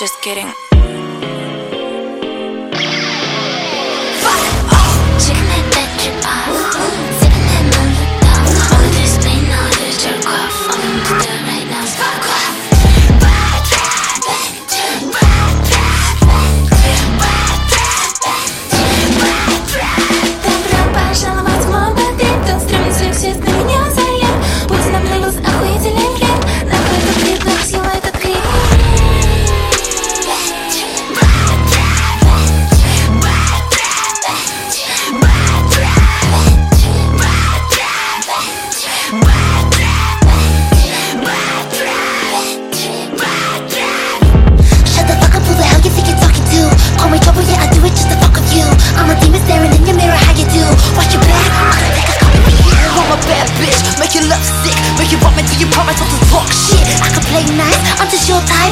just kidding. Make you love sick, make you want me till you promise not to talk shit. I can play nice, I'm just your type.